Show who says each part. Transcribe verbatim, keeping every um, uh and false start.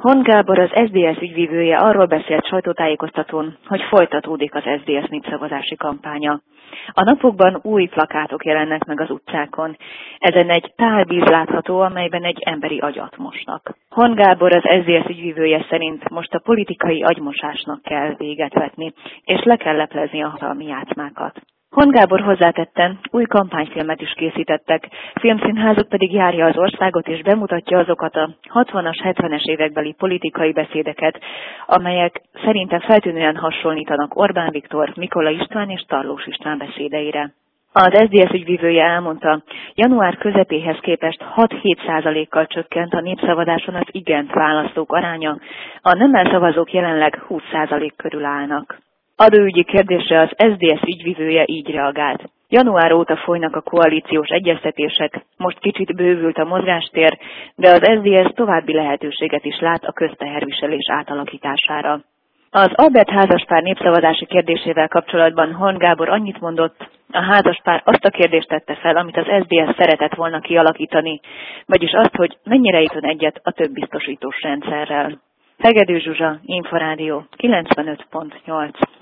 Speaker 1: Hont Gábor, az es zé dé es ügyvívője arról beszélt sajtótájékoztatón, hogy folytatódik az es zé dé es népszavazási kampánya. A napokban új plakátok jelennek meg az utcákon. Ezen egy tálvíz látható, amelyben egy emberi agyat mosnak. Hont Gábor, az es zé dé es ügyvívője szerint most a politikai agymosásnak kell véget vetni, és le kell leplezni a hatalmi játszmákat. Hont Gábor hozzátette, új kampányfilmet is készítettek, filmszínházuk pedig járja az országot és bemutatja azokat a hatvanas, hetvenes évekbeli politikai beszédeket, amelyek szerinte feltűnően hasonlítanak Orbán Viktor, Mikola István és Tarlós István beszédeire. Az es zé dé es ügyvívője elmondta, január közepéhez képest hat-hét százalékkal csökkent a népszavazáson az igent választók aránya, a nemmel szavazók jelenleg húsz százalék körül állnak. Adóügyi kérdésre az es zé dé es ügyvivője így reagált. Január óta folynak a koalíciós egyeztetések, most kicsit bővült a mozgástér, de az es zé dé es további lehetőséget is lát a közteherviselés átalakítására. Az Albert házaspár népszavazási kérdésével kapcsolatban Hont Gábor annyit mondott, a házaspár azt a kérdést tette fel, amit az es zé dé es szeretett volna kialakítani, vagyis azt, hogy mennyire értene egyet a több biztosítós rendszerrel. Hegedű Zsuzsa, Inforádió, kilencvenöt pont nyolc.